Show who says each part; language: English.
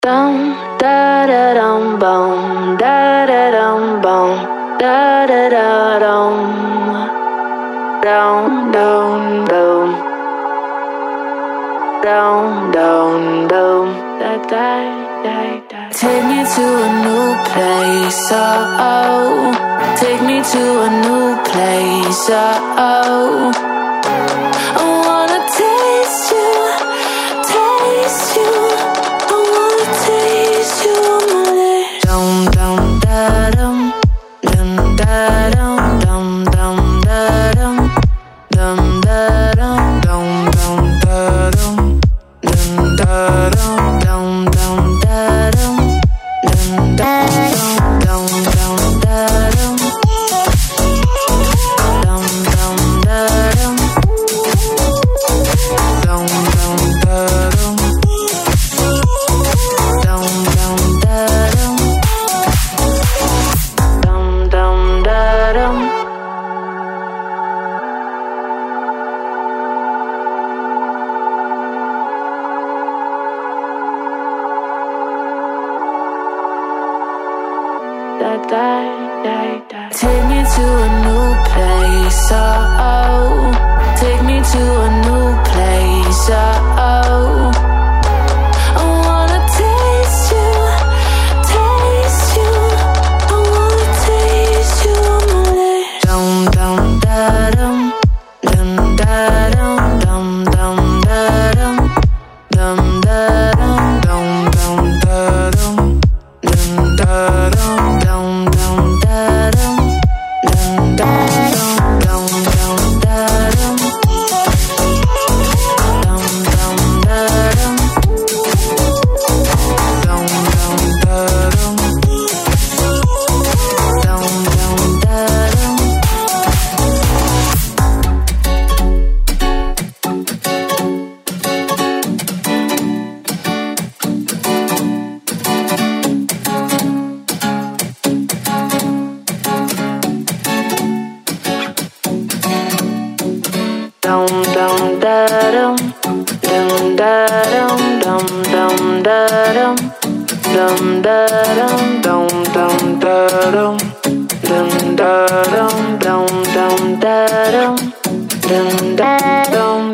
Speaker 1: Dum da da dum bum da da dum bum da da da dum down down down down down down da da da da. Take me to a new place, oh, oh. Take me to a new place, oh, oh. I wanna taste you, taste you. I wanna taste you on my lips. Dum dum da dum, dum da dum, dum dum da dum, dum da dum, dum dum da dum, dum da dum, dum dum da dum, dum da dum, dum dum da dum, dum dum da dum, dum dum da dum. Take me to a new place, oh, oh. Take me to a new place, oh, oh. I wanna taste you, taste you. I wanna taste you on my lips. Dum dum da dum, dum da dum, dum dum da dum, dum da dum, dum dum da dum, dum da dum, dum dum da dum, dum da dum, dum dum da dum, dum dum da dum, dum dum da dum, dum dum da dum. Dum dum da dum, dum da dum, dum dum da dum, dum da dum, dum dum da dum, dum da dum, dum dum da dum, dum da dum.